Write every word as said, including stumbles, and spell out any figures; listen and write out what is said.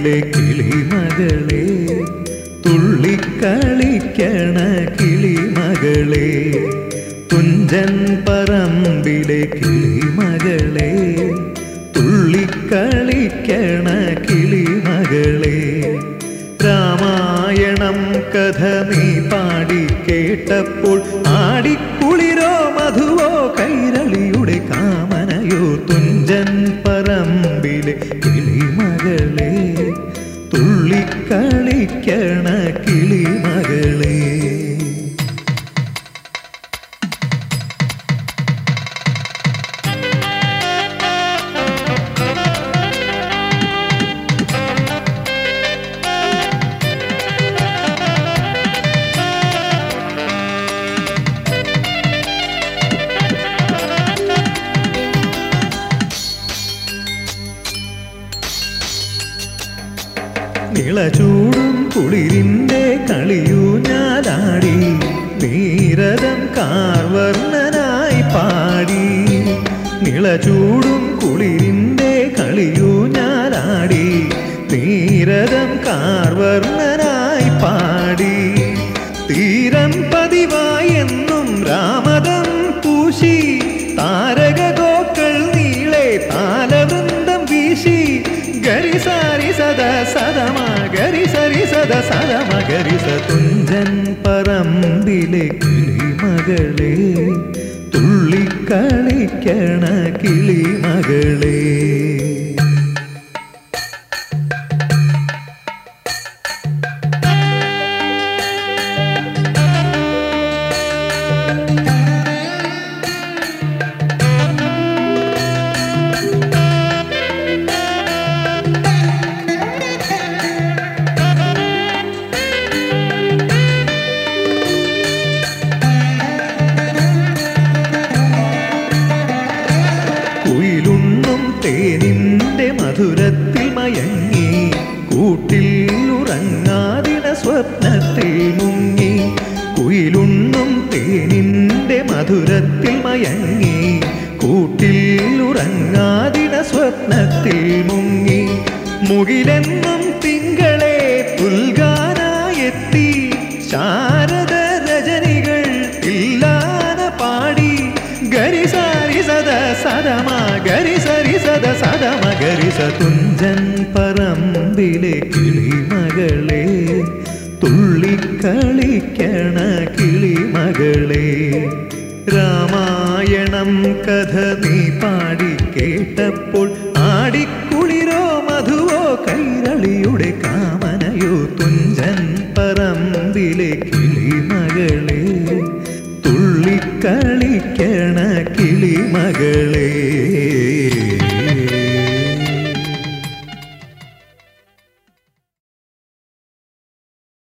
പറമ്പിലെ കിളിമകളെ, തുള്ളിക്കളിക്കണ കിളിമകളെ, തുഞ്ചൻ പറമ്പിലെ കിളിമകളെ, തുള്ളിക്കളിക്കണ കിളിമകളെ. രാമായണം കഥ നീ പാടി കേട്ടപ്പോൾ ആടിക്കുളിരോ മധുവോ കൈരളിയുടെ കാമനയോ, തുഞ്ചൻ പറമ്പിലെ കിളിമകളെ, തുള്ളിക്കളിക്കണ കിളിമകളെ. നിളചൂടും കുളിരിൻ്റെ കളിയൂഞ്ഞാലാടി, നീരദം കാർവർണ്ണനായി പാടി. നിളചൂടും കുളിരിൻ്റെ കളിയൂഞ്ഞാലാടി, നീരദം കാർവർണ്ണനായി പാടി. തീരം പതിവായെന്നും രാമദം പൂശി, താരകഗോക്കൾ നീളെ താലവൃന്ദം വീശി. ഗരി സാരി സദ സദമ ഗരി സരി സദ സദമ ഗരി സ. തുഞ്ചൻ പറമ്പിലെ കിളിമകളെ, തുള്ളിക്കളിക്കണ കിളിമകളെ. കുയിലുണ്ണും തേനിൻ്റെ മധുരത്തിൽ മയങ്ങി, കൂട്ടിൽ ഉറങ്ങാതിന സ്വപ്നത്തിൽ മുങ്ങി. കുയിലുണ്ണും തേനിൻ്റെ മധുരത്തിൽ മയങ്ങി, കൂട്ടിൽ ഉറങ്ങാതിന സ്വപ്നത്തിൽ മുങ്ങി. മുകിലെന്നും തിങ്കളെ പുൽകാനായെത്തി, ശാരദ രജനികൾ ഇല്ലാന പാടി. ഗരി സാരി സദ സദമ ഗരി സരി സദ സദമ ഗരി സ. തുഞ്ചൻ പറമ്പിലെ കിളിമകളെ, തുള്ളിക്കളിക്കണ കിളിമകളെ. രാമായണം കഥ നീ പാടി കേട്ടപ്പോൾ ആടിക്കുളിരോ മധുവോ കൈരളിയുടെ കാമനയോ, തുഞ്ചൻ പറമ്പിലെ കിളിമകളെ, തുള്ളിക്കളിക്കണ കിളിമകളെ.